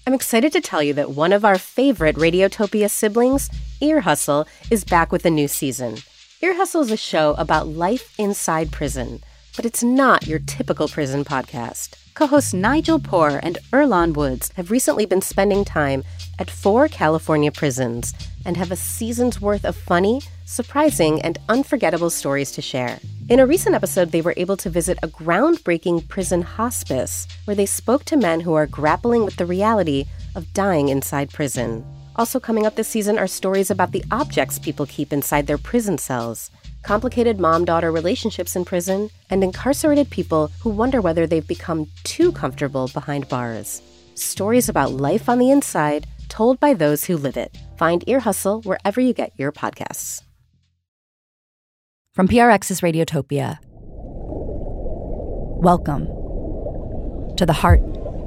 I'm excited to tell you that one of our favorite Radiotopia siblings, Ear Hustle, is back with a new season. Ear Hustle is a show about life inside prison, but it's not your typical prison podcast. Co-hosts Nigel Poor and Earlonne Woods have recently been spending time at 4 California prisons and have a season's worth of funny, surprising, and unforgettable stories to share. In a recent episode, they were able to visit a groundbreaking prison hospice where they spoke to men who are grappling with the reality of dying inside prison. Also coming up this season are stories about the objects people keep inside their prison cells, complicated mom-daughter relationships in prison, and incarcerated people who wonder whether they've become too comfortable behind bars. Stories about life on the inside, told by those who live it. Find Ear Hustle wherever you get your podcasts. From PRX's Radiotopia, welcome to the heart.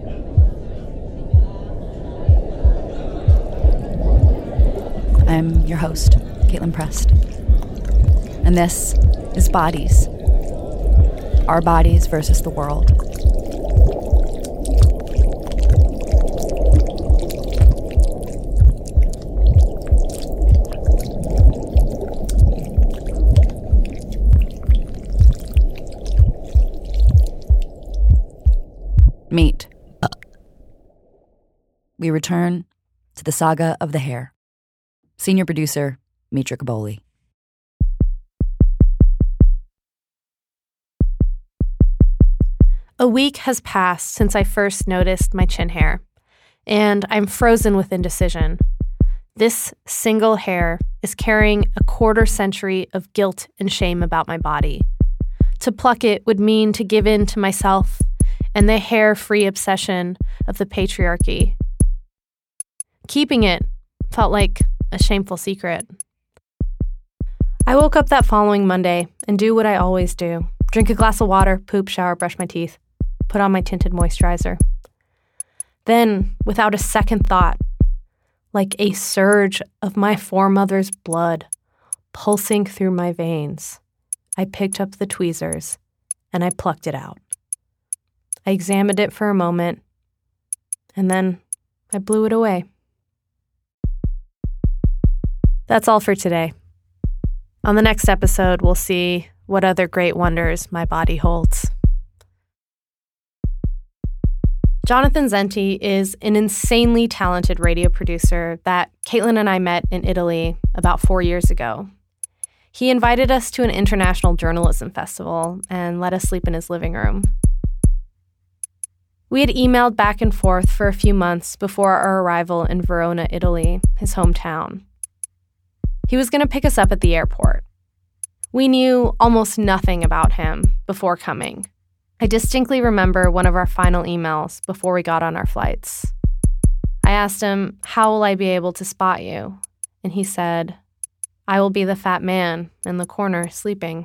I'm your host, Caitlin Prest. And this is Bodies. Our bodies versus the world. Meet. We return to the saga of the hair. Senior producer, Mitra Kaboli. A week has passed since I first noticed my chin hair, and I'm frozen with indecision. This single hair is carrying a quarter-century of guilt and shame about my body. To pluck it would mean to give in to myself and the hair-free obsession of the patriarchy. Keeping it felt like a shameful secret. I woke up that following Monday and do what I always do. Drink a glass of water, poop, shower, brush my teeth, put on my tinted moisturizer. Then, without a second thought, like a surge of my foremother's blood pulsing through my veins, I picked up the tweezers and I plucked it out. I examined it for a moment, and then I blew it away. That's all for today. On the next episode, we'll see what other great wonders my body holds. Jonathan Zenti is an insanely talented radio producer that Caitlin and I met in Italy about 4 years ago. He invited us to an international journalism festival and let us sleep in his living room. We had emailed back and forth for a few months before our arrival in Verona, Italy, his hometown. He was going to pick us up at the airport. We knew almost nothing about him before coming. I distinctly remember one of our final emails before we got on our flights. I asked him, "How will I be able to spot you?" And he said, "I will be the fat man in the corner sleeping."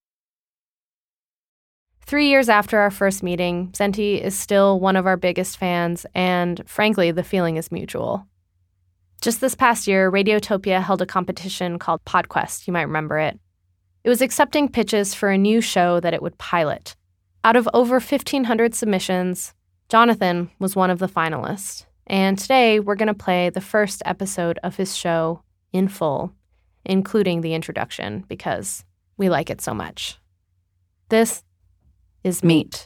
3 years after our first meeting, Zenti is still one of our biggest fans, and frankly, the feeling is mutual. Just this past year, Radiotopia held a competition called PodQuest, you might remember it. It was accepting pitches for a new show that it would pilot. Out of over 1,500 submissions, Jonathan was one of the finalists. And today, we're going to play the first episode of his show in full, including the introduction, because we like it so much. This is Meet.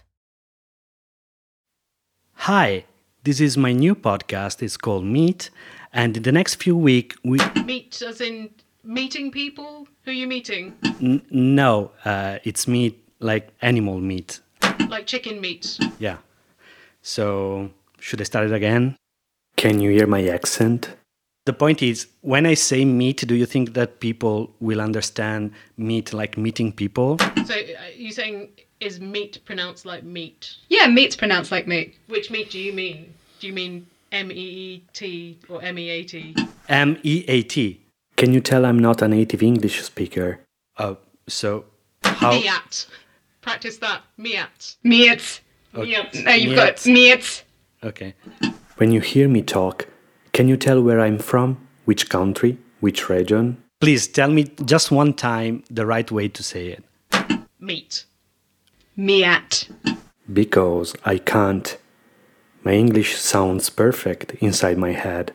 Hi, this is my new podcast. It's called Meet, and in the next few weeks, we... Meet as in meeting people? Who are you meeting? No, it's meat, like animal meat. Like chicken meat? Yeah. So, should I start it again? Can you hear my accent? The point is, when I say meet, do you think that people will understand meet like meeting people? So, you're saying, is meat pronounced like meat? Yeah, meat's pronounced like meat. Which meat do you mean? Do you mean M-E-E-T or M-E-A-T? M-E-A-T. Can you tell I'm not a native English speaker? So, how... Meat. Practice that. Meat. Meat. Okay. Now you've got meat. Okay. When you hear me talk, can you tell where I'm from? Which country? Which region? Please tell me just one time the right way to say it. Meat. Meat. Because I can't. My English sounds perfect inside my head.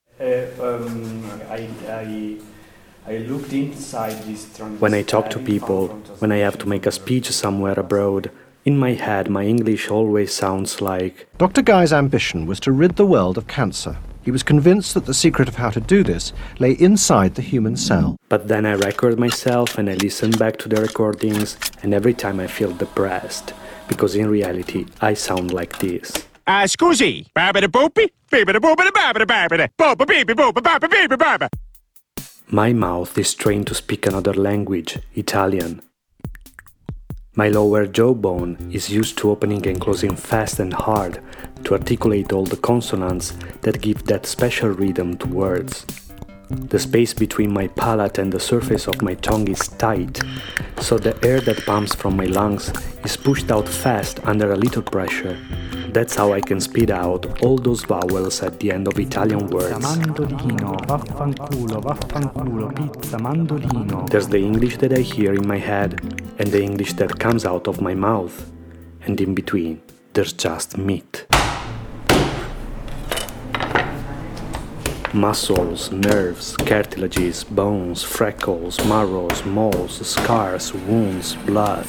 I looked inside this trunk. When I talk to people, when I have to make a speech somewhere abroad, in my head my English always sounds like... Dr. Guy's ambition was to rid the world of cancer. He was convinced that the secret of how to do this lay inside the human cell. But then I record myself and I listen back to the recordings, and every time I feel depressed, because in reality I sound like this. Scusi. My mouth is trained to speak another language, Italian. My lower jawbone is used to opening and closing fast and hard to articulate all the consonants that give that special rhythm to words. The space between my palate and the surface of my tongue is tight, so the air that pumps from my lungs is pushed out fast under a little pressure. That's how I can speed out all those vowels at the end of Italian words. There's the English that I hear in my head and the English that comes out of my mouth. And in between, there's just meat. Muscles, nerves, cartilages, bones, freckles, marrows, moles, scars, wounds, blood.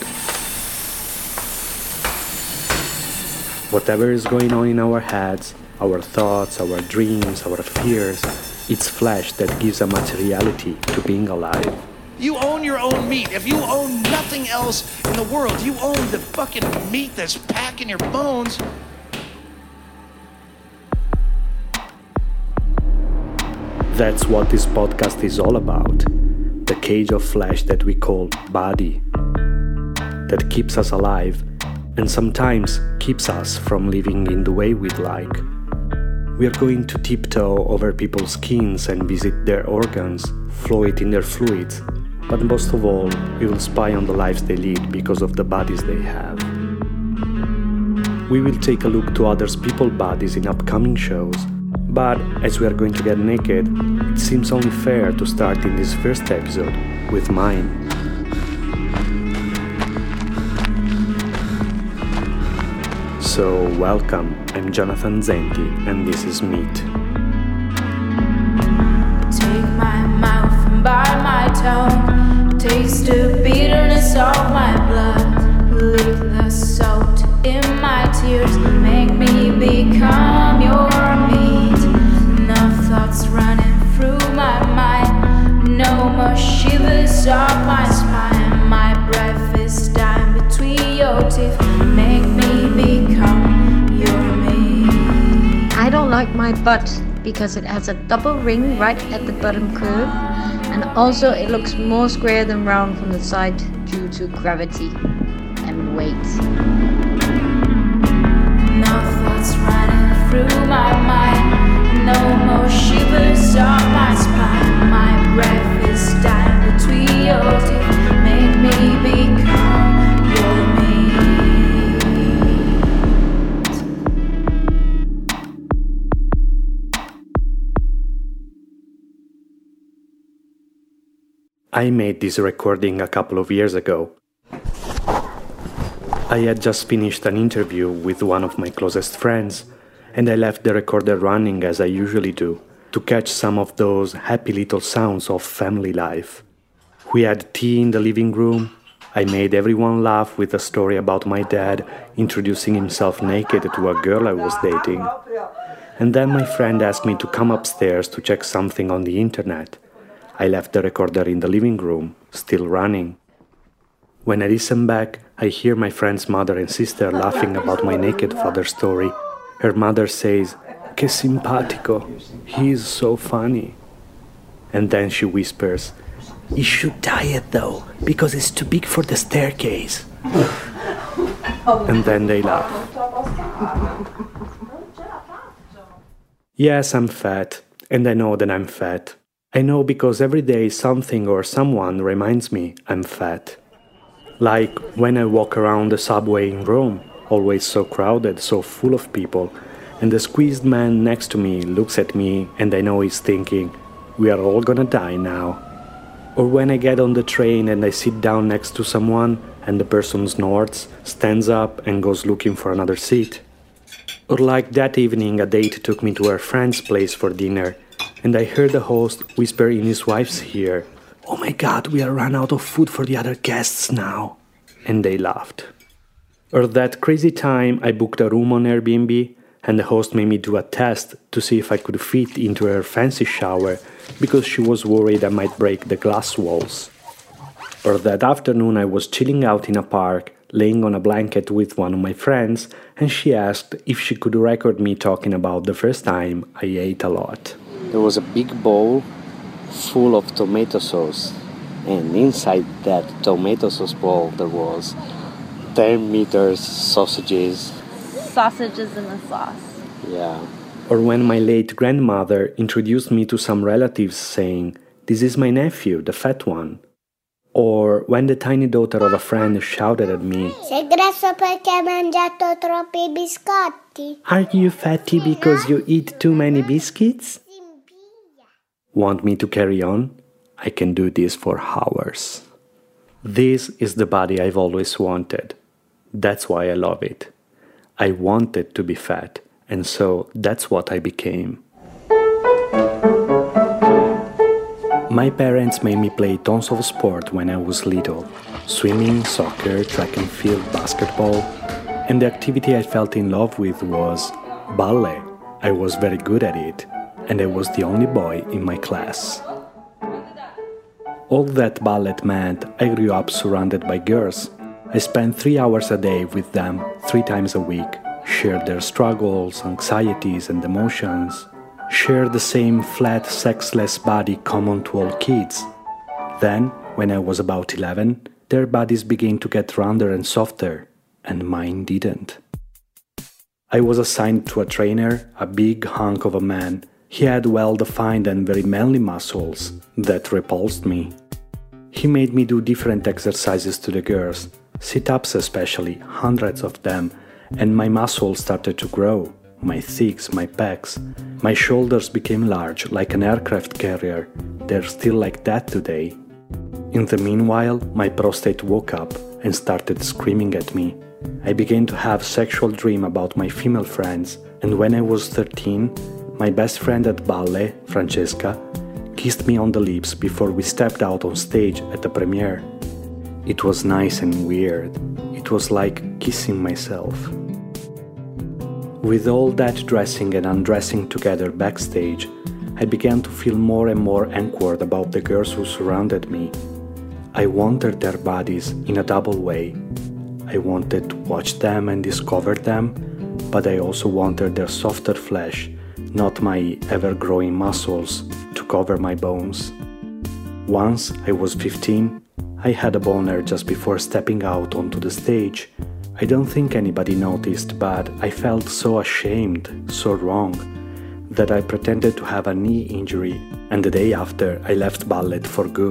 Whatever is going on in our heads, our thoughts, our dreams, our fears, it's flesh that gives a materiality to being alive. You own your own meat. If you own nothing else in the world, you own the fucking meat that's packing your bones. That's what this podcast is all about. The cage of flesh that we call body. That keeps us alive and sometimes keeps us from living in the way we'd like. We are going to tiptoe over people's skins and visit their organs, float in their fluids, but most of all, we will spy on the lives they lead because of the bodies they have. We will take a look to others people's bodies in upcoming shows, but as we are going to get naked, it seems only fair to start in this first episode with mine. So, welcome, I'm Jonathan Zenti, and this is Meat. Take my mouth and bite my tongue, taste the bitterness of my blood, lick the salt in my tears, make me become your meat. Enough thoughts running through my mind, no more shivers up my spine, my breath is dying between your teeth, make me become your meat. I don't like my butt because it has a double ring right at the bottom curve, and also it looks more square than round from the side due to gravity and weight. No thoughts running through my mind, no more shivers up my spine, my breath is dying between your teeth, make me become your meat. I made this recording a couple of years ago. I had just finished an interview with one of my closest friends, and I left the recorder running as I usually do, to catch some of those happy little sounds of family life. We had tea in the living room. I made everyone laugh with a story about my dad introducing himself naked to a girl I was dating. And then my friend asked me to come upstairs to check something on the internet. I left the recorder in the living room, still running. When I listen back, I hear my friend's mother and sister laughing about my naked father story. Her mother says, "Que simpatico, he is so funny." And then she whispers, "You should diet though, because it's too big for the staircase." And then they laugh. Yes, I'm fat, and I know that I'm fat. I know because every day something or someone reminds me I'm fat. Like when I walk around the subway in Rome, always so crowded, so full of people, and the squeezed man next to me looks at me and I know he's thinking, we are all gonna die now. Or when I get on the train and I sit down next to someone and the person snorts, stands up and goes looking for another seat. Or like that evening, a date took me to her friend's place for dinner, and I heard the host whisper in his wife's ear, "Oh my God, we are run out of food for the other guests now." And they laughed. Or that crazy time I booked a room on Airbnb, and the host made me do a test to see if I could fit into her fancy shower because she was worried I might break the glass walls. Or that afternoon I was chilling out in a park, laying on a blanket with one of my friends, and she asked if she could record me talking about the first time I ate a lot. There was a big bowl full of tomato sauce, and inside that tomato sauce bowl there was 10 meters sausages. Sausages in the sauce. Yeah. Or when my late grandmother introduced me to some relatives saying, "This is my nephew, the fat one." Or when the tiny daughter of a friend shouted at me, "Sei grasso perché hai mangiato troppi biscotti?" "Are you fatty because you eat too many biscuits?" Want me to carry on? I can do this for hours. This is the body I've always wanted. That's why I love it. I wanted to be fat, and so that's what I became. My parents made me play tons of sport when I was little. Swimming, soccer, track and field, basketball. And the activity I felt in love with was ballet. I was very good at it, and I was the only boy in my class. All that ballet meant I grew up surrounded by girls. I spent 3 hours a day with them 3 times a week, shared their struggles, anxieties and emotions, shared the same flat, sexless body common to all kids. Then, when I was about 11, their bodies began to get rounder and softer, and mine didn't. I was assigned to a trainer, a big hunk of a man. He had well-defined and very manly muscles that repulsed me. He made me do different exercises to the girls, sit-ups especially, hundreds of them, and my muscles started to grow, my thighs, my pecs. My shoulders became large, like an aircraft carrier. They're still like that today. In the meanwhile, my prostate woke up and started screaming at me. I began to have sexual dreams about my female friends, and when I was 13, my best friend at ballet, Francesca, kissed me on the lips before we stepped out on stage at the premiere. It was nice and weird. It was like kissing myself. With all that dressing and undressing together backstage, I began to feel more and more awkward about the girls who surrounded me. I wanted their bodies in a double way. I wanted to watch them and discover them, but I also wanted their softer flesh, not my ever-growing muscles, to cover my bones. Once I was 15, I had a boner just before stepping out onto the stage. I don't think anybody noticed, but I felt so ashamed, so wrong, that I pretended to have a knee injury, and the day after I left ballet for good.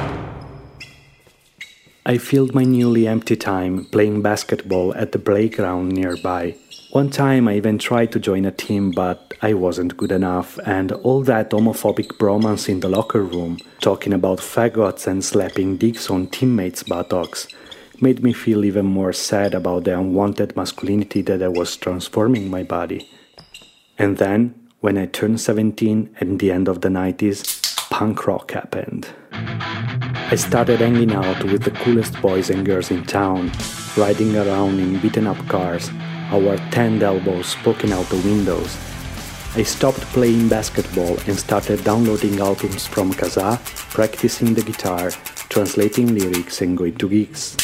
I filled my newly empty time playing basketball at the playground nearby. One time I even tried to join a team, but I wasn't good enough, and all that homophobic bromance in the locker room, talking about faggots and slapping dicks on teammates' buttocks, made me feel even more sad about the unwanted masculinity that I was transforming my body. And then, when I turned 17 at the end of the 90s, punk rock happened. I started hanging out with the coolest boys and girls in town, riding around in beaten-up cars, our tanned elbows poking out the windows. I stopped playing basketball and started downloading albums from Kazaa, practicing the guitar, translating lyrics and going to gigs.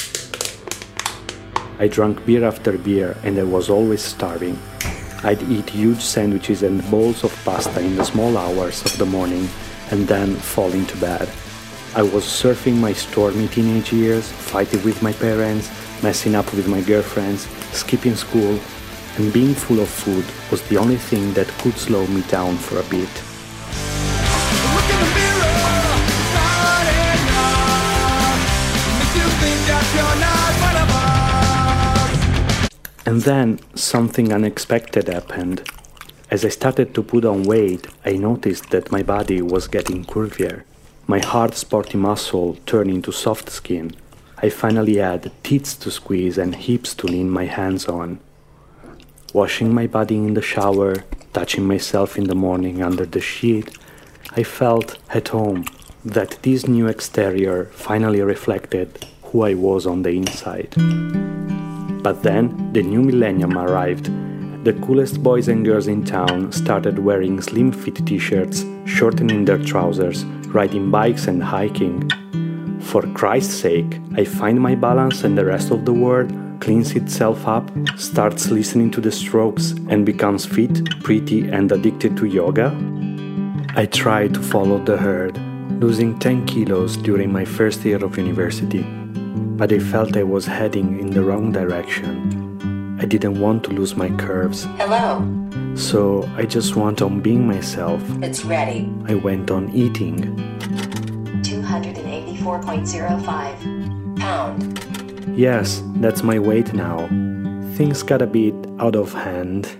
I drank beer after beer and I was always starving. I'd eat huge sandwiches and bowls of pasta in the small hours of the morning and then fall into bed. I was surfing my stormy teenage years, fighting with my parents, messing up with my girlfriends, skipping school, and being full of food was the only thing that could slow me down for a bit. Look in the mirror, not enough. Makes you think that you're not one of us. And then something unexpected happened. As I started to put on weight, I noticed that my body was getting curvier. My hard, sporty muscle turned into soft skin. I finally had tits to squeeze and hips to lean my hands on. Washing my body in the shower, touching myself in the morning under the sheet, I felt at home, that this new exterior finally reflected who I was on the inside. But then the new millennium arrived. The coolest boys and girls in town started wearing slim fit t-shirts, shortening their trousers, riding bikes and hiking. For Christ's sake, I find my balance and the rest of the world cleans itself up, starts listening to the Strokes and becomes fit, pretty and addicted to yoga? I tried to follow the herd, losing 10 kilos during my first year of university, but I felt I was heading in the wrong direction. I didn't want to lose my curves. Hello. So I just went on being myself. It's ready. I went on eating. 284.05 pound. Yes, that's my weight now. Things got a bit out of hand.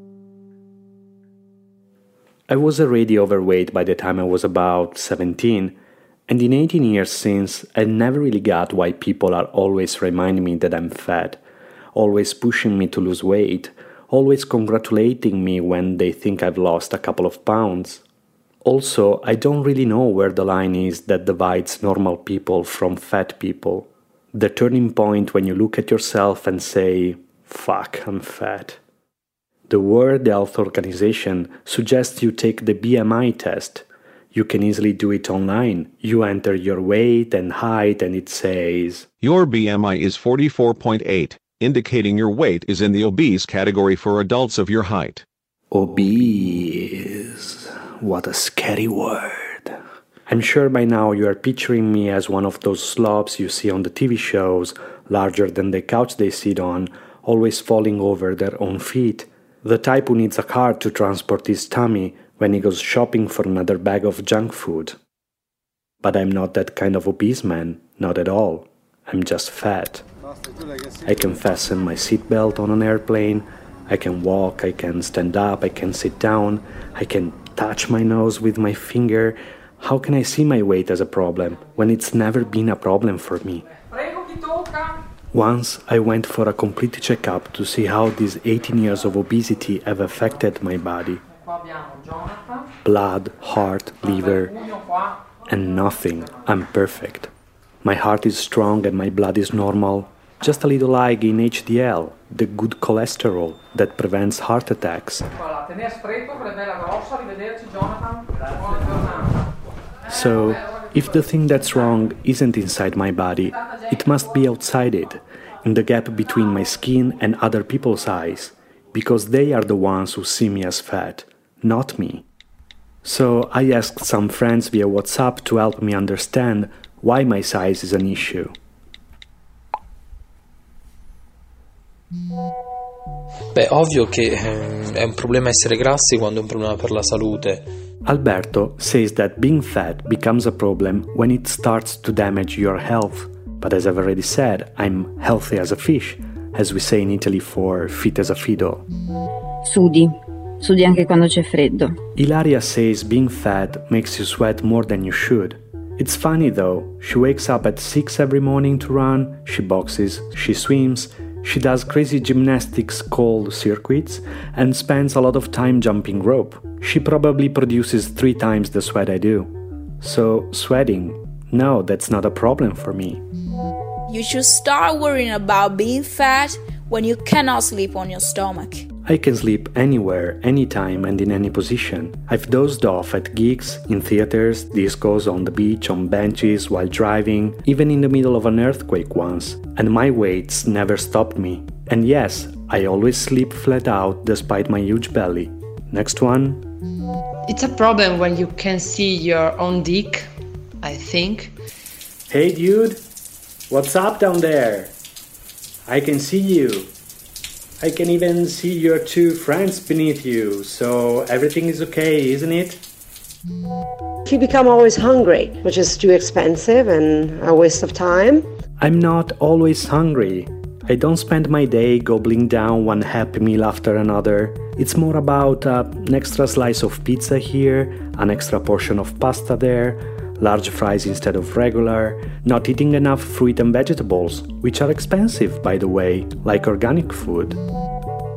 I was already overweight by the time I was about 17, and in 18 years since, I never really got why people are always reminding me that I'm fat, always pushing me to lose weight, always congratulating me when they think I've lost a couple of pounds. Also, I don't really know where the line is that divides normal people from fat people. The turning point when you look at yourself and say, fuck, I'm fat. The World Health Organization suggests you take the BMI test. You can easily do it online. You enter your weight and height and it says, your BMI is 44.8, indicating your weight is in the obese category for adults of your height. Obese. What a scary word. I'm sure by now you are picturing me as one of those slobs you see on the TV shows, larger than the couch they sit on, always falling over their own feet. The type who needs a car to transport his tummy when he goes shopping for another bag of junk food. But I'm not that kind of obese man, not at all. I'm just fat. I can fasten my seatbelt on an airplane, I can walk, I can stand up, I can sit down, I can touch my nose with my finger. How can I see my weight as a problem when it's never been a problem for me? Once I went for a complete checkup to see how these 18 years of obesity have affected my body. Blood, heart, liver, and nothing. I'm perfect. My heart is strong and my blood is normal. Just a little high in HDL, the good cholesterol that prevents heart attacks. So, if the thing that's wrong isn't inside my body, it must be outside it, in the gap between my skin and other people's eyes, because they are the ones who see me as fat, not me. So I asked some friends via WhatsApp to help me understand why my size is an issue. Beh, ovvio che è un problema essere grassi quando è un problema per la salute. Alberto says that being fat becomes a problem when it starts to damage your health. But as I've already said, I'm healthy as a fish, as we say in Italy for fit as a fiddle. Sudi anche quando c'è freddo. Ilaria says being fat makes you sweat more than you should. It's funny though, she wakes up at 6 every morning to run, she boxes, she swims, she does crazy gymnastics called circuits, and spends a lot of time jumping rope. She probably produces 3 times the sweat I do. So, sweating, no, that's not a problem for me. You should start worrying about being fat when you cannot sleep on your stomach. I can sleep anywhere, anytime and in any position. I've dozed off at gigs, in theaters, discos, on the beach, on benches, while driving, even in the middle of an earthquake once. And my weights never stopped me. And yes, I always sleep flat out despite my huge belly. Next one. It's a problem when you can see your own dick, I think. Hey dude, what's up down there? I can see you. I can even see your 2 friends beneath you, so everything is okay, isn't it? You become always hungry, which is too expensive and a waste of time. I'm not always hungry. I don't spend my day gobbling down one Happy Meal after another. It's more about an extra slice of pizza here, an extra portion of pasta there, large fries instead of regular, not eating enough fruit and vegetables, which are expensive, by the way, like organic food.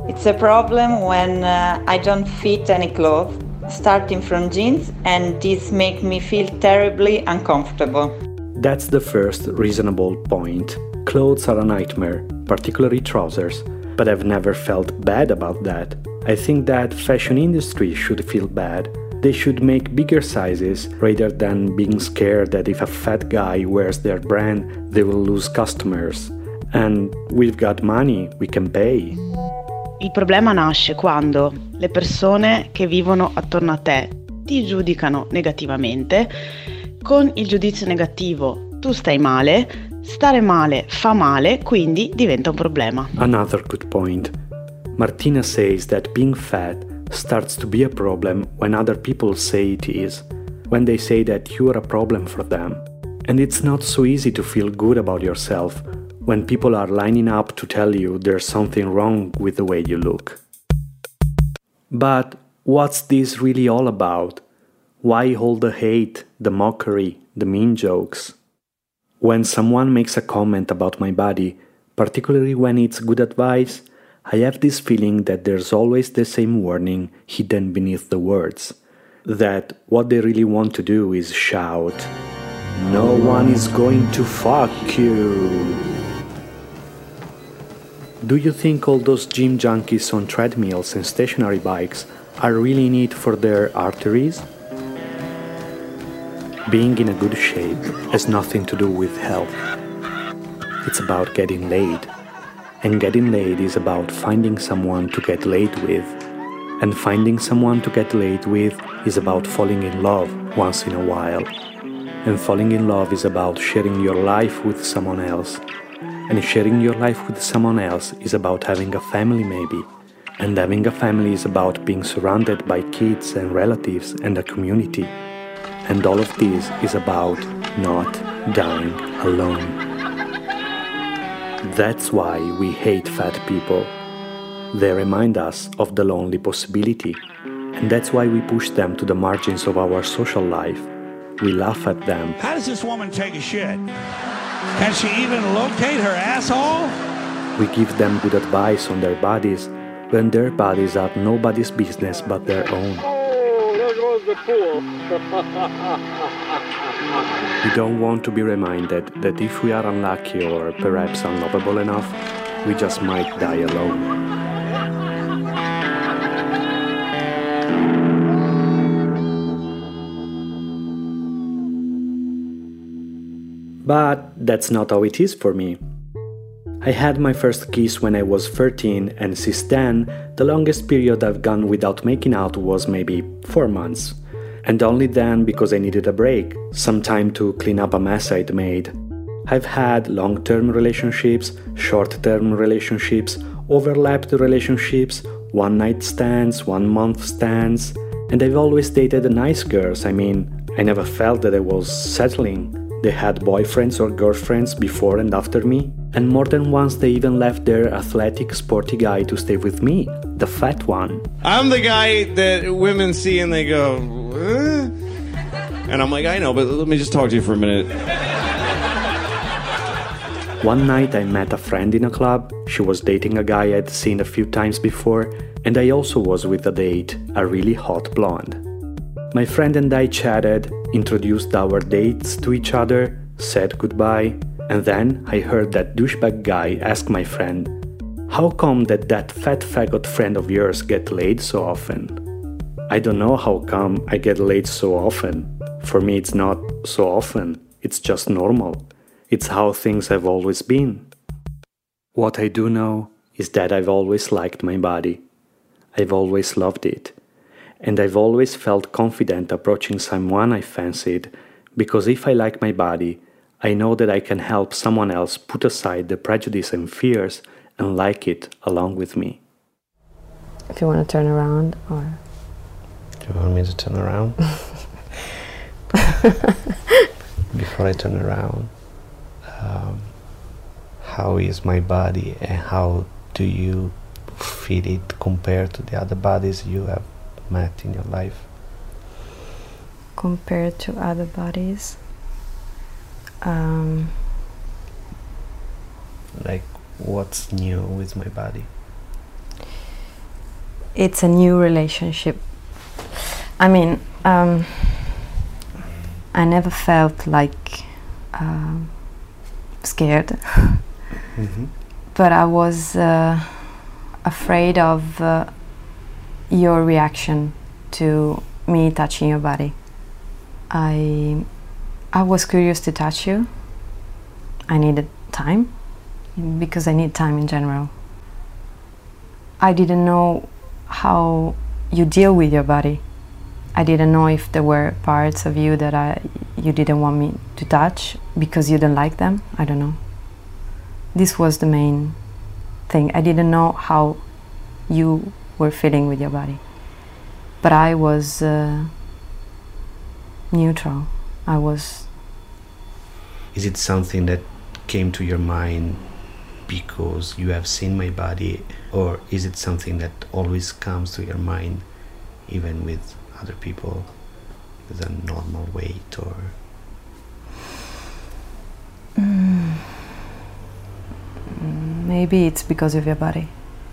It's a problem when I don't fit any clothes, starting from jeans, and this makes me feel terribly uncomfortable. That's the first reasonable point. Clothes are a nightmare, particularly trousers, but I've never felt bad about that. I think that fashion industry should feel bad. They should make bigger sizes rather than being scared that if a fat guy wears their brand, they will lose customers. And we've got money, we can pay. Il problema nasce quando le persone che vivono attorno a te ti giudicano negativamente. Con il giudizio negativo tu stai male, stare male fa male, quindi diventa un problema. Another good point. Martina says that being fat starts to be a problem when other people say it is, when they say that you are a problem for them. And it's not so easy to feel good about yourself when people are lining up to tell you there's something wrong with the way you look. But what's this really all about? Why all the hate, the mockery, the mean jokes? When someone makes a comment about my body, particularly when it's good advice, I have this feeling that there's always the same warning hidden beneath the words. That what they really want to do is shout, "No one is going to fuck you!" Do you think all those gym junkies on treadmills and stationary bikes are really in it for their arteries? Being in a good shape has nothing to do with health. It's about getting laid. And getting laid is about finding someone to get laid with. And finding someone to get laid with is about falling in love once in a while. And falling in love is about sharing your life with someone else. And sharing your life with someone else is about having a family maybe. And having a family is about being surrounded by kids and relatives and a community. And all of this is about not dying alone. That's why we hate fat people. They remind us of the lonely possibility. And that's why we push them to the margins of our social life. We laugh at them. How does this woman take a shit? Can she even locate her asshole? We give them good advice on their bodies when their bodies are nobody's business but their own. Oh, there goes the pool. We don't want to be reminded that if we are unlucky or perhaps unlovable enough, we just might die alone. But that's not how it is for me. I had my first kiss when I was 13, and since then, the longest period I've gone without making out was maybe 4 months. And only then because I needed a break, some time to clean up a mess I'd made. I've had long-term relationships, short-term relationships, overlapped relationships, one-night stands, one-month stands, and I've always dated nice girls. I mean, I never felt that I was settling. They had boyfriends or girlfriends before and after me, and more than once they even left their athletic, sporty guy to stay with me, the fat one. I'm the guy that women see and they go, and I'm like, I know, but let me just talk to you for a minute. One night I met a friend in a club. She was dating a guy I'd seen a few times before, and I also was with a date, a really hot blonde. My friend and I chatted, introduced our dates to each other, said goodbye, and then I heard that douchebag guy ask my friend, "How come that fat faggot friend of yours get laid so often?" I don't know how come I get laid so often. For me it's not so often, it's just normal. It's how things have always been. What I do know is that I've always liked my body. I've always loved it. And I've always felt confident approaching someone I fancied, because if I like my body, I know that I can help someone else put aside the prejudice and fears and like it along with me. If you want to turn around, or... Do you want me to turn around? Before I turn around, how is my body and how do you feel it compared to the other bodies you have met in your life? Compared to other bodies, like what's new with my body? it's a new relationship. I mean, I never felt like scared, but I was afraid of your reaction to me touching your body. I was curious to touch you. I needed time, because I need time in general. I didn't know how you deal with your body. I didn't know if there were parts of you that you didn't want me to touch because you didn't like them. I don't know. This was the main thing. I didn't know how you were feeling with your body. But I was neutral. Is it something that came to your mind because you have seen my body, or is it something that always comes to your mind even with other people with a normal weight? Or maybe it's because of your body.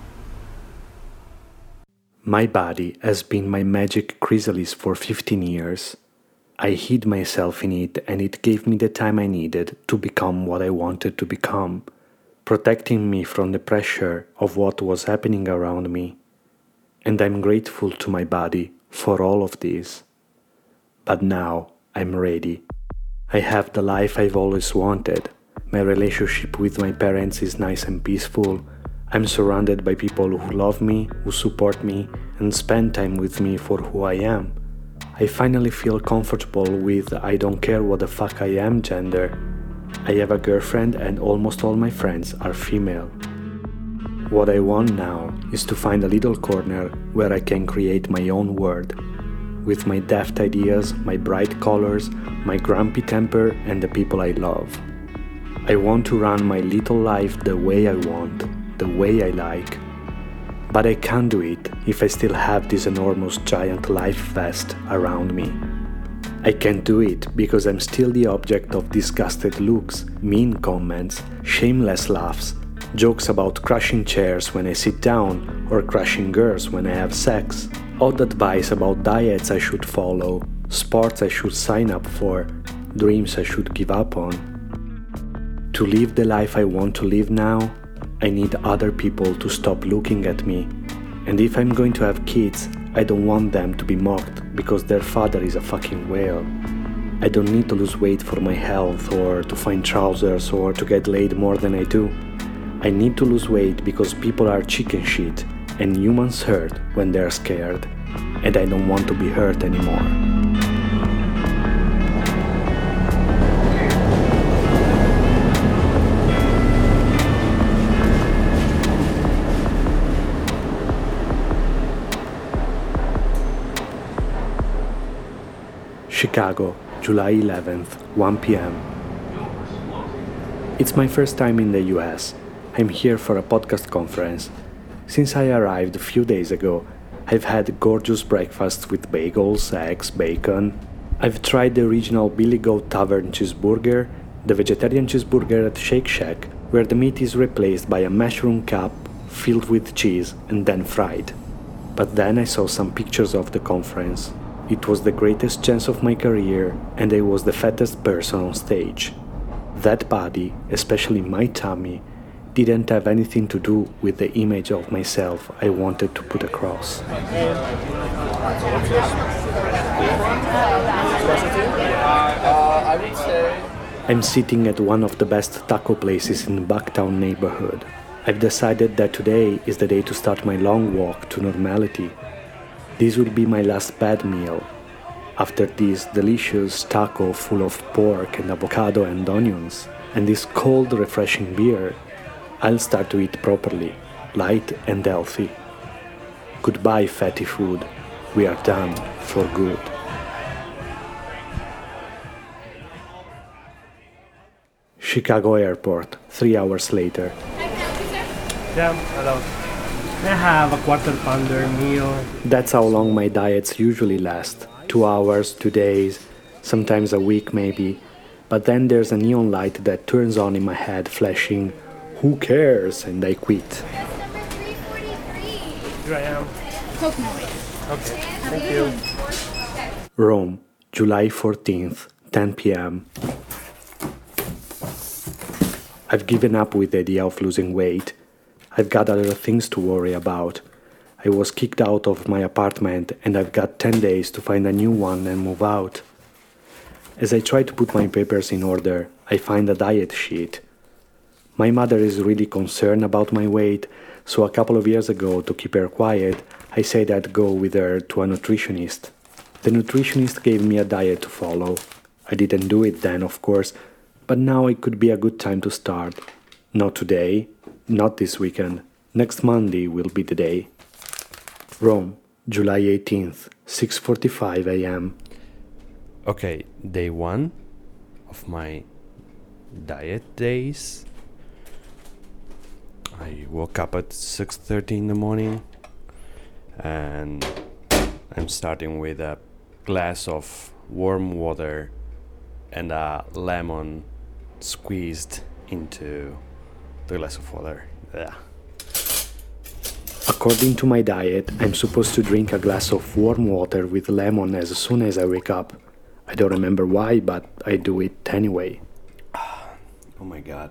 My body has been my magic chrysalis for 15 years. I hid myself in it, and it gave me the time I needed to become what I wanted to become, protecting me from the pressure of what was happening around me. And I'm grateful to my body for all of this. But now I'm ready. I have the life I've always wanted. My relationship with my parents is nice and peaceful. I'm surrounded by people who love me, who support me, and spend time with me for who I am. I finally feel comfortable with I don't care what the fuck I am gender. I have a girlfriend and almost all my friends are female. What I want now is to find a little corner where I can create my own world, with my daft ideas, my bright colors, my grumpy temper, and the people I love. I want to run my little life the way I want, the way I like. But I can't do it if I still have this enormous giant life vest around me. I can't do it because I'm still the object of disgusted looks, mean comments, shameless laughs, jokes about crushing chairs when I sit down or crushing girls when I have sex, odd advice about diets I should follow, sports I should sign up for, dreams I should give up on. To live the life I want to live now, I need other people to stop looking at me. And if I'm going to have kids, I don't want them to be mocked because their father is a fucking whale. I don't need to lose weight for my health or to find trousers or to get laid more than I do. I need to lose weight because people are chicken shit and humans hurt when they're scared, and I don't want to be hurt anymore. Chicago, July 11th, 1 p.m. It's my first time in the US. I'm here for a podcast conference. Since I arrived a few days ago, I've had gorgeous breakfasts with bagels, eggs, bacon. I've tried the original Billy Goat Tavern cheeseburger, the vegetarian cheeseburger at Shake Shack, where the meat is replaced by a mushroom cup filled with cheese and then fried. But then I saw some pictures of the conference. It was the greatest chance of my career, and I was the fattest person on stage. That body, especially my tummy, didn't have anything to do with the image of myself I wanted to put across. I'm sitting at one of the best taco places in the Bucktown neighborhood. I've decided that today is the day to start my long walk to normality. This will be my last bad meal. After this delicious taco full of pork and avocado and onions, and this cold, refreshing beer, I'll start to eat properly, light and healthy. Goodbye, fatty food. We are done for good. Chicago Airport, 3 hours later. Yeah, hello. Can I have a quarter pounder meal? That's how long my diets usually last. 2 hours, 2 days, sometimes a week maybe. But then there's a neon light that turns on in my head flashing, "Who cares?" and I quit. Here I am. Coconut water. Okay, thank you. Rome, July 14th, 10 p.m. I've given up with the idea of losing weight. I've got other things to worry about. I was kicked out of my apartment and I've got 10 days to find a new one and move out. As I try to put my papers in order, I find a diet sheet. My mother is really concerned about my weight, so a couple of years ago, to keep her quiet, I said I'd go with her to a nutritionist. The nutritionist gave me a diet to follow. I didn't do it then, of course, but now it could be a good time to start. Not today, not this weekend. Next Monday will be the day. Rome, July 18th, 6:45 a.m. Okay, day 1 of my diet days. I woke up at 6:30 in the morning and I'm starting with a glass of warm water and a lemon squeezed into the glass of water. Yeah. According to my diet, I'm supposed to drink a glass of warm water with lemon as soon as I wake up. I don't remember why, but I do it anyway. Oh my god.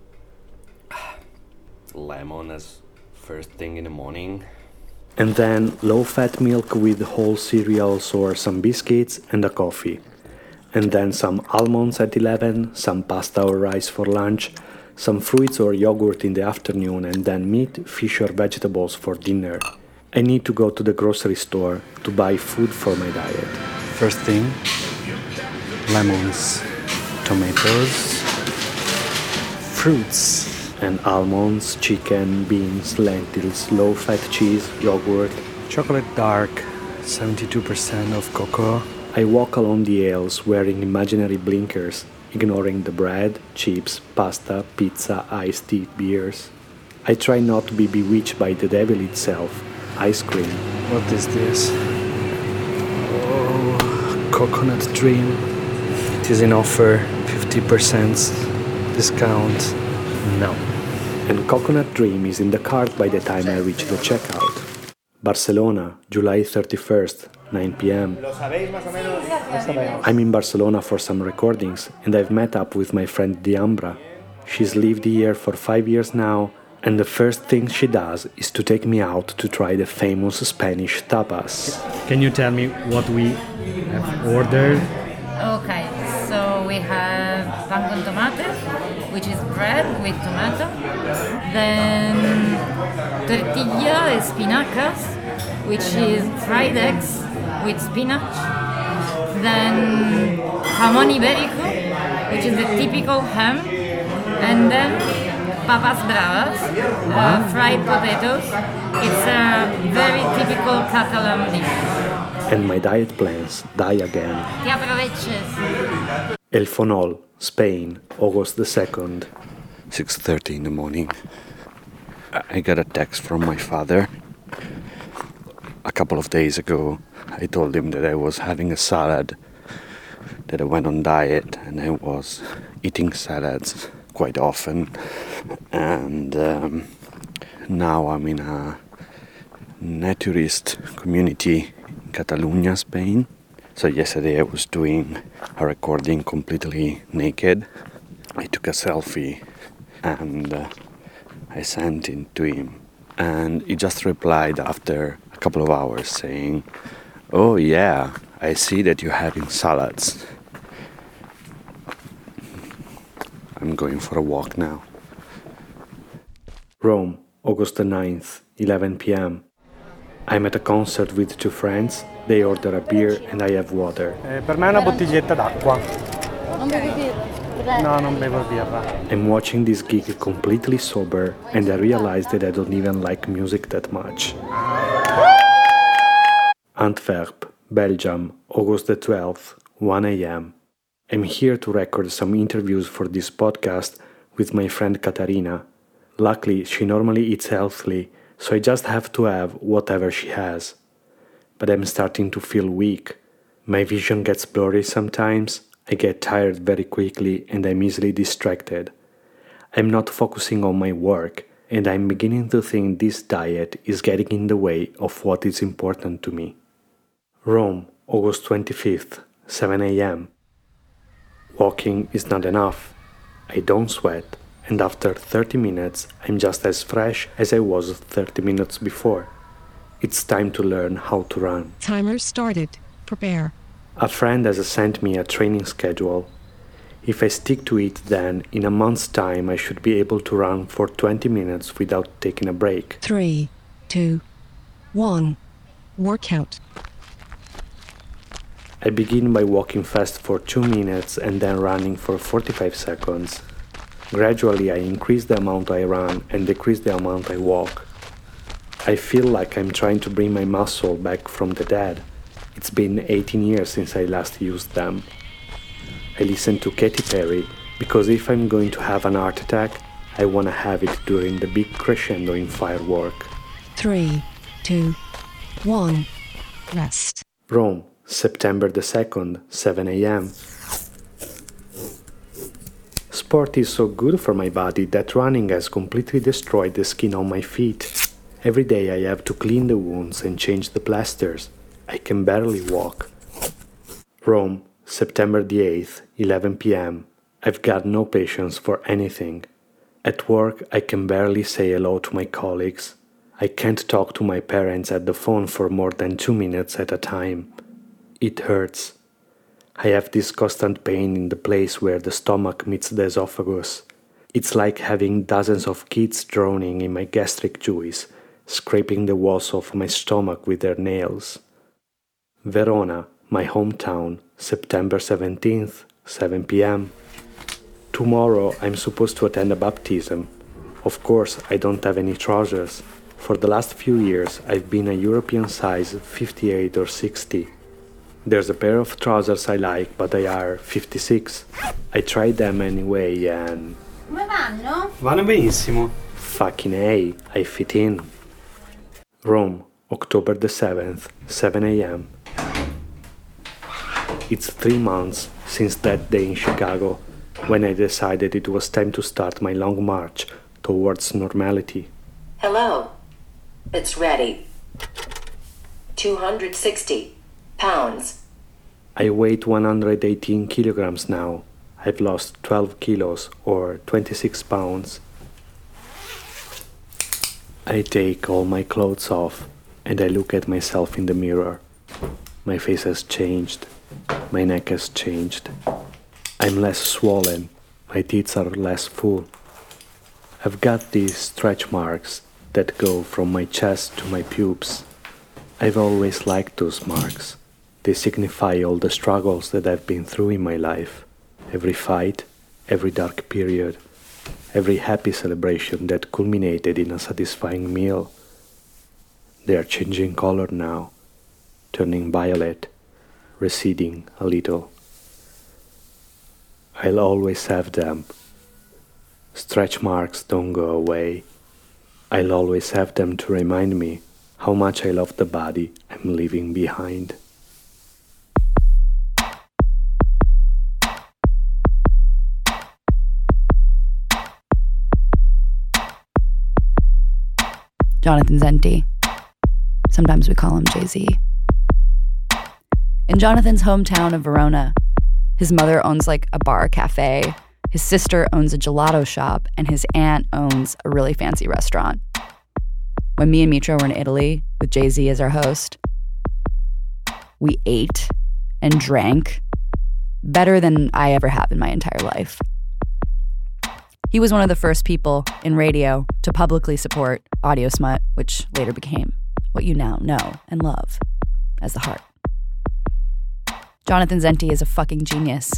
Lemon as first thing in the morning. And then low-fat milk with whole cereals or some biscuits and a coffee. And then some almonds at 11, some pasta or rice for lunch, some fruits or yogurt in the afternoon, and then meat, fish or vegetables for dinner. I need to go to the grocery store to buy food for my diet. First thing, lemons, tomatoes, fruits, and almonds, chicken, beans, lentils, low-fat cheese, yogurt, chocolate dark, 72% of cocoa. I walk along the aisles wearing imaginary blinkers, ignoring the bread, chips, pasta, pizza, iced tea, beers. I try not to be bewitched by the devil itself, ice cream. What is this? Oh, coconut dream. It is in offer, 50% discount. No. And Coconut Dream is in the cart by the time I reach the checkout. Barcelona, July 31st, 9 p.m. I'm in Barcelona for some recordings and I've met up with my friend Diambra. She's lived here for 5 years now, and the first thing she does is to take me out to try the famous Spanish tapas. Can you tell me what we have ordered? Okay, so we have pan con tomate, which is bread with tomato. Then tortilla de espinacas, which is fried eggs with spinach. Then jamón ibérico, which is the typical ham. And then papas bravas, fried potatoes. It's a very typical Catalan dish. And my diet plans die again. Que aproveches. El Fonol, Spain, August the 2nd. 6:30 in the morning. I got a text from my father. A couple of days ago, I told him that I was having a salad, that I went on diet, and I was eating salads quite often. And now I'm in a naturist community in Catalonia, Spain. So yesterday I was doing a recording completely naked. I took a selfie and I sent it to him. And he just replied after a couple of hours saying, "Oh yeah, I see that you're having salads." I'm going for a walk now. Rome, August the 9th, 11 p.m. I'm at a concert with two friends. They order a beer and I have water. Per me una bottiglietta d'acqua. Non bevi birra? No, non bevo birra. I'm watching this gig completely sober and I realize that I don't even like music that much. Antwerp, Belgium, August the 12th, 1 a.m. I'm here to record some interviews for this podcast with my friend Katarina. Luckily, she normally eats healthily, so I just have to have whatever she has. But I'm starting to feel weak. My vision gets blurry sometimes, I get tired very quickly and I'm easily distracted. I'm not focusing on my work, and I'm beginning to think this diet is getting in the way of what is important to me. Rome, August 25th, 7 a.m. Walking is not enough. I don't sweat, and after 30 minutes, I'm just as fresh as I was 30 minutes before. It's time to learn how to run. Timer started. Prepare. A friend has sent me a training schedule. If I stick to it, then in a month's time I should be able to run for 20 minutes without taking a break. 3, 2, 1. Workout. I begin by walking fast for 2 minutes and then running for 45 seconds. Gradually I increase the amount I run and decrease the amount I walk. I feel like I'm trying to bring my muscle back from the dead. It's been 18 years since I last used them. I listen to Katy Perry because if I'm going to have an heart attack, I want to have it during the big crescendo in Firework. 3, 2, 1. Rest. Rome, September the 2nd, 7 a.m. Sport is so good for my body that running has completely destroyed the skin on my feet. Every day I have to clean the wounds and change the plasters. I can barely walk. Rome, September the 8th, 11 p.m. I've got no patience for anything. At work, I can barely say hello to my colleagues. I can't talk to my parents at the phone for more than 2 minutes at a time. It hurts. I have this constant pain in the place where the stomach meets the esophagus. It's like having dozens of kids drowning in my gastric juice, scraping the walls of my stomach with their nails. Verona, my hometown, September 17th, 7 p.m. Tomorrow I'm supposed to attend a baptism. Of course, I don't have any trousers. For the last few years, I've been a European size 58 or 60. There's a pair of trousers I like, but they are 56. I tried them anyway and... Come vanno? Vanno benissimo. Fucking A, I fit in. Rome, October the 7th, 7 a.m. It's 3 months since that day in Chicago, when I decided it was time to start my long march towards normality. Hello. It's ready. 260 pounds. I weigh 118 kilograms now. I've lost 12 kilos or 26 pounds. I take all my clothes off and I look at myself in the mirror. My face has changed. My neck has changed. I'm less swollen. My teeth are less full. I've got these stretch marks that go from my chest to my pubes. I've always liked those marks. They signify all the struggles that I've been through in my life. Every fight, every dark period, every happy celebration that culminated in a satisfying meal. They are changing color now, turning violet, receding a little. I'll always have them. Stretch marks don't go away. I'll always have them to remind me how much I love the body I'm leaving behind. Jonathan Zenti. Sometimes we call him Jay-Z. In Jonathan's hometown of Verona, his mother owns like a bar cafe, his sister owns a gelato shop, and his aunt owns a really fancy restaurant. When me and Mitra were in Italy with Jay-Z as our host, we ate and drank better than I ever have in my entire life. He was one of the first people in radio to publicly support Audio Smut, which later became what you now know and love as The Heart. Jonathan Zenti is a fucking genius.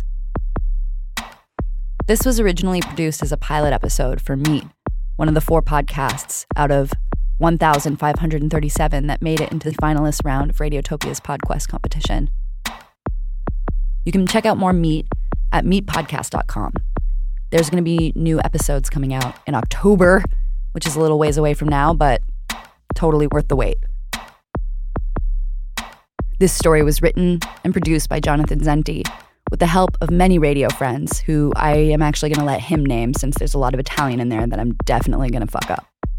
This was originally produced as a pilot episode for Meet, one of the 4 podcasts out of 1,537 that made it into the finalist round of Radiotopia's PodQuest competition. You can check out more Meet at meetpodcast.com. There's going to be new episodes coming out in October, which is a little ways away from now, but totally worth the wait. This story was written and produced by Jonathan Zenti with the help of many radio friends who I am actually going to let him name since there's a lot of Italian in there that I'm definitely going to fuck up.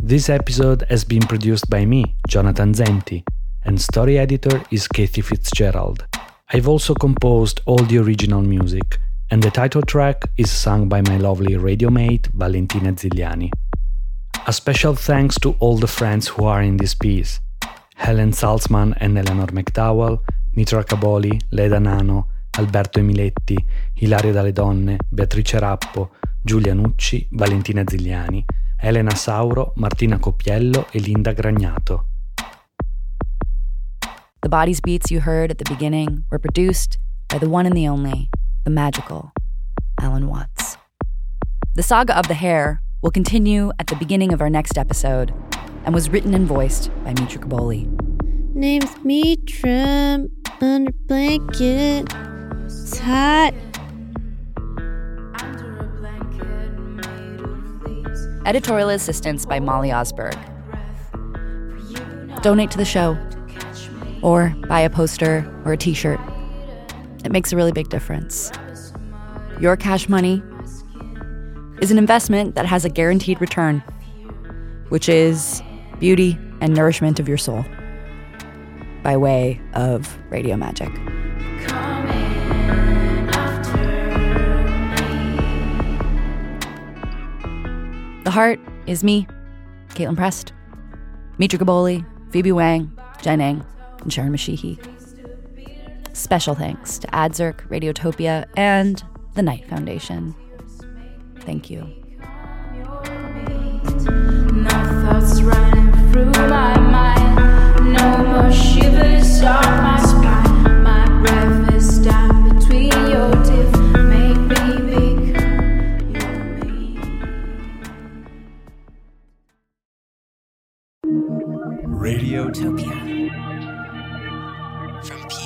This episode has been produced by me, Jonathan Zenti, and story editor is Kathy Fitzgerald. I've also composed all the original music, and the title track is sung by my lovely radio mate Valentina Zigliani. A special thanks to all the friends who are in this piece: Helen Salzman and Eleanor McDowell, Mitra Caboli, Leda Nano, Alberto Emiletti, Ilario Dalle Donne, Beatrice Rappo, Giulia Nucci, Valentina Zigliani, Elena Sauro, Martina Coppiello e Linda Gragnato. The Bodies beats you heard at the beginning were produced by the one and the only, the magical Alan Watts. The saga of the hair will continue at the beginning of our next episode and was written and voiced by Mitra Caboli. Name's Mitra, under blanket, it's hot. Editorial assistance by Molly Osberg. Donate to the show, or buy a poster or a t-shirt. It makes a really big difference. Your cash money is an investment that has a guaranteed return, which is beauty and nourishment of your soul by way of radio magic. The Heart is me, Caitlin Prest, Mitra Caboli, Phoebe Wang, Jen Eng, and Sharon Mashihi. Special thanks to AdZerk, Radiotopia, and the Knight Foundation. Thank you. No thoughts running through my mind. No more shivers on my spine. My breath is stopped between your teeth. Make me become Radiotopia from